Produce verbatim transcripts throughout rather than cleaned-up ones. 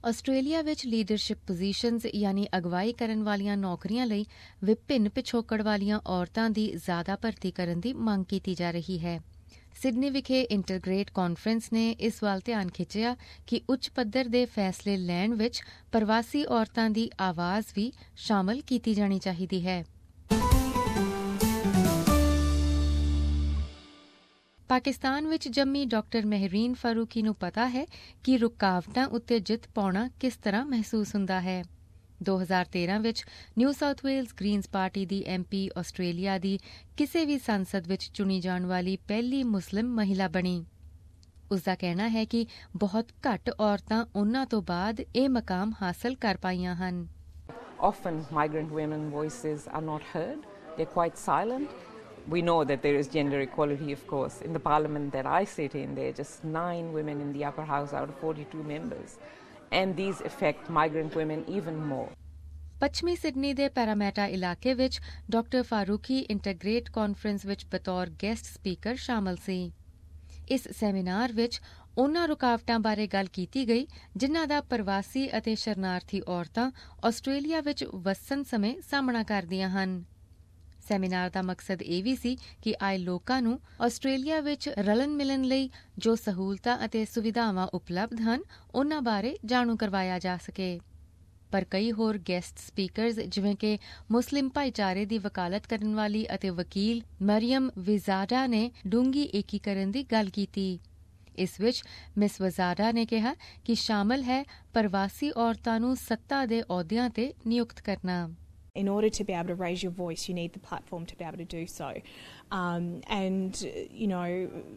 Australia ਵਿੱਚ leadership positions ਯਾਨੀ ਅਗਵਾਈ ਕਰਨ ਵਾਲੀਆਂ ਨੌਕਰੀਆਂ ਲਈ ਵਿਭਿੰਨ ਪਿਛੋਕੜ ਵਾਲੀਆਂ ਔਰਤਾਂ ਦੀ ਜ਼ਿਆਦਾ ਭਰਤੀ ਕਰਨ ਦੀ ਮੰਗ ਕੀਤੀ ਜਾ ਰਹੀ ਹੈ। ਸਿਡਨੀ ਵਿਖੇ ਇੰਟਰਗ੍ਰੇਟ ਕਾਨਫਰੰਸ ਨੇ ਇਸ ਵੱਲ ਧਿਆਨ ਖਿੱਚਿਆ ਕਿ ਉੱਚ ਪੱਧਰ ਦੇ ਫੈਸਲੇ ਲੈਣ ਵਿੱਚ ਪ੍ਰਵਾਸੀ ਔਰਤਾਂ ਦੀ ਆਵਾਜ਼ ਵੀ ਸ਼ਾਮਲ ਕੀਤੀ ਜਾਣੀ ਚਾਹੀਦੀ ਹੈ। ਪਾਕਿਸਤਾਨ ਵਿੱਚ ਜੰਮੀ ਡਾਕਟਰ ਮਹਿਰੀਨ ਫਾਰੂਕੀ ਨੂੰ ਪਤਾ ਹੈ ਕਿ ਰੁਕਾਵਟਾਂ ਉੱਤੇ ਜਿੱਤ ਪਾਉਣਾ ਕਿਸ ਤਰ੍ਹਾਂ ਮਹਿਸੂਸ ਹੁੰਦਾ ਹੈ। ਦੋ ਹਜ਼ਾਰ ਤੇਰਾਂ ਵਿੱਚ New South Wales Greens party ਦੀ ਐਮ ਪੀ ਆਸਟ੍ਰੇਲੀਆ ਦੀ ਕਿਸੇ ਵੀ ਸੰਸਦ ਵਿੱਚ ਚੁਣੀ ਜਾਣ ਵਾਲੀ ਪਹਿਲੀ ਮੁਸਲਿਮ ਮਹਿਲਾ ਬਣੀ। ਉਸਦਾ ਕਹਿਣਾ ਹੈ ਕਿ ਬਹੁਤ ਘੱਟ ਔਰਤਾਂ ਉਨ੍ਹਾਂ ਤੋਂ ਬਾਅਦ ਇਹ ਮਕਾਮ ਹਾਸਲ ਕਰ ਪਾਈਆਂ ਹਨ। Often migrant women voices are not heard. They're quite silent. We know that there is gender equality, of course. In the parliament that I sit in, there are just nine women in the upper house out of forty-two members. And these affect migrant women even more. ਪੱਛਮੀ Sydney ਦੇ Parramatta ਇਲਾਕੇ ਵਿੱਚ doctor Farooqui ਇੰਟਰਗ੍ਰੇਟ conference ਵਿੱਚ ਬਤੌਰ guest speaker ਸ਼ਾਮਲ ਸੀ। ਇਸ seminar ਵਿੱਚ ਉਨ੍ਹਾਂ ਰੁਕਾਵਟਾਂ ਬਾਰੇ ਗੱਲ ਕੀਤੀ ਗਈ ਜਿਨ੍ਹਾਂ ਦਾ ਪ੍ਰਵਾਸੀ ਅਤੇ ਸ਼ਰਨਾਰਥੀ ਔਰਤਾਂ ਆਸਟ੍ਰੇਲੀਆ ਵਿੱਚ ਵਸਣ ਸਮੇਂ ਸਾਹਮਣਾ ਕਰਦੀਆਂ ਹਨ। ਸੈਮੀਨਾਰ ਦਾ ਮਕਸਦ ਇਹ ਵੀ ਸੀ ਕਿ ਆਏ ਲੋਕਾਂ ਨੂੰ ਆਸਟ੍ਰੇਲੀਆ ਵਿੱਚ ਰਲਣ ਮਿਲਣ ਲਈ ਜੋ ਸਹੂਲਤਾਂ ਅਤੇ ਸੁਵਿਧਾਵਾਂ ਉਪਲਬਧ ਹਨ ਉਨ੍ਹਾਂ ਬਾਰੇ ਜਾਣੂ ਕਰਵਾਇਆ ਜਾ ਸਕੇ। ਪਰ ਕਈ ਹੋਰ ਗੈਸਟ ਸਪੀਕਰਜ਼ ਜਿਵੇਂ ਕਿ ਮੁਸਲਿਮ ਭਾਈਚਾਰੇ ਦੀ ਵਕਾਲਤ ਕਰਨ ਵਾਲੀ ਅਤੇ ਵਕੀਲ ਮਰੀਅਮ ਵਿਜ਼ਾਡਾ ਨੇ ਡੂੰਘੀ ਏਕੀਕਰਨ ਦੀ ਗੱਲ ਕੀਤੀ। ਇਸ ਵਿੱਚ ਮਿਸ ਵਿਜ਼ਾਡਾ ਨੇ ਕਿਹਾ ਕਿ ਸ਼ਾਮਲ ਹੈ ਪ੍ਰਵਾਸੀ ਔਰਤਾਂ ਨੂੰ ਸੱਤਾ ਦੇ ਅਹੁਦਿਆਂ ਤੇ ਨਿਯੁਕਤ ਕਰਨਾ। In order to be able to raise your voice, you need the platform to be able to do so. Um, and, you know,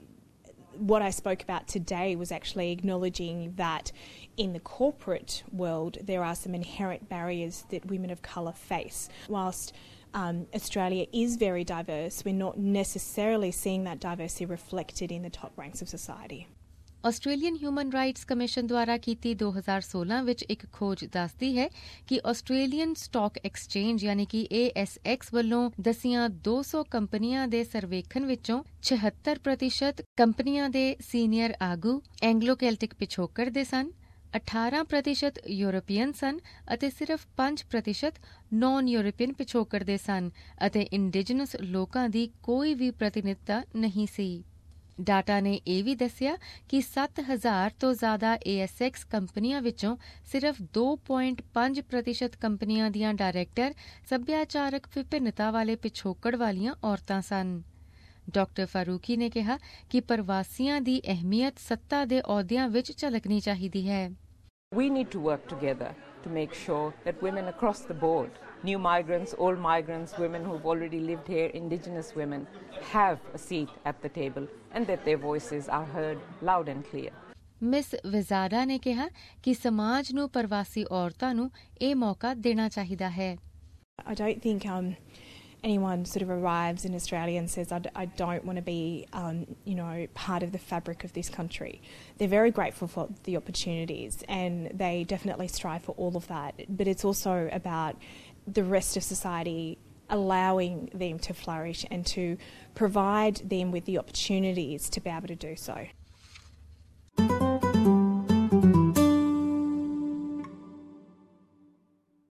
what I spoke about today was actually acknowledging that in the corporate world there are some inherent barriers that women of colour face. Whilst um, Australia is very diverse, we're not necessarily seeing that diversity reflected in the top ranks of society. Australian Human Rights Commission ਦੁਆਰਾ ਕੀਤੀ ਦੋ ਹਜ਼ਾਰ ਸੋਲਾਂ ਵਿੱਚ ਇੱਕ ਖੋਜ ਦੱਸਦੀ ਹੈ ਕਿ ਆਸਟ੍ਰੇਲੀਅਨ ਸਟਾਕ ਐਕਸਚੇਂਜ ਯਾਨੀ ਕਿ ਏ ਐਸ ਐਕਸ ਵੱਲੋਂ ਦਸੀਆਂ ਦੋ ਸੌ ਕੰਪਨੀਆਂ ਦੇ ਸਰਵੇਖਣ ਵਿੱਚੋਂ ਛਿਹੱਤਰ ਪ੍ਰਤੀਸ਼ਤ ਕੰਪਨੀਆਂ ਦੇ ਸੀਨੀਅਰ ਆਗੂ ਐਂਗਲੋ ਕੈਲਟਿਕ ਪਿਛੋਕੜ ਦੇ ਸਨ, ਅਠਾਰਾਂ ਪ੍ਰਤੀਸ਼ਤ ਯੂਰਪੀਅਨ ਸਨ ਅਤੇ ਸਿਰਫ ਪੰਜ ਪ੍ਰਤੀਸ਼ਤ ਨਾਨ ਯੂਰਪੀਅਨ ਪਿਛੋਕੜ ਦੇ ਸਨ ਅਤੇ ਇੰਡੀਜਨਸ ਲੋਕਾਂ ਦੀ ਕੋਈ ਵੀ ਪ੍ਰਤੀਨਿਧਤਾ ਨਹੀਂ ਸੀ। ਡਾਟਾ ਨੇ ਇਹ ਵੀ ਦੱਸਿਆ ਕਿ ਸੱਤ ਹਜ਼ਾਰ ਤੋਂ ਜ਼ਿਆਦਾ ਏ ਐਸ ਐਕਸ ਕੰਪਨੀਆਂ ਵਿੱਚੋਂ ਸਿਰਫ ਦੋ ਪੁਆਇੰਟ ਪੰਜ ਪ੍ਰਤੀਸ਼ਤ ਕੰਪਨੀਆਂ ਦੀਆਂ ਡਾਇਰੈਕਟਰ ਸੱਭਿਆਚਾਰਕ ਵਿਭਿੰਨਤਾ ਵਾਲੇ ਪਿਛੋਕੜ ਵਾਲੀਆਂ ਔਰਤਾਂ ਸਨ। ਡਾਕਟਰ ਫਾਰੂਕੀ ਨੇ ਕਿਹਾ ਕਿ ਪ੍ਰਵਾਸੀਆਂ ਦੀ ਅਹਿਮੀਅਤ ਸੱਤਾ ਦੇ ਅਹੁਦਿਆਂ ਵਿੱਚ ਝਲਕਣੀ ਚਾਹੀਦੀ ਹੈ। We need to work together to make sure that women across the board, new migrants, old migrants, women who've already lived here, Indigenous women, have a seat at the table and that their voices are heard loud and clear. Miss ਵਿਜ਼ਾਡਾ ਨੇ ਕਿਹਾ ਕਿ ਸਮਾਜ ਨੂੰ ਪ੍ਰਵਾਸੀ ਔਰਤਾਂ ਨੂੰ ਇਹ ਮੌਕਾ ਦੇਣਾ ਚਾਹੀਦਾ ਹੈ। I don't think um, anyone sort of arrives in Australia and says, I, d- I don't want to be, um, you know, part of the fabric of this country. They're very grateful for the opportunities and they definitely strive for all of that. But it's also about the rest of society allowing them to flourish and to provide them with the opportunities to be able to do so.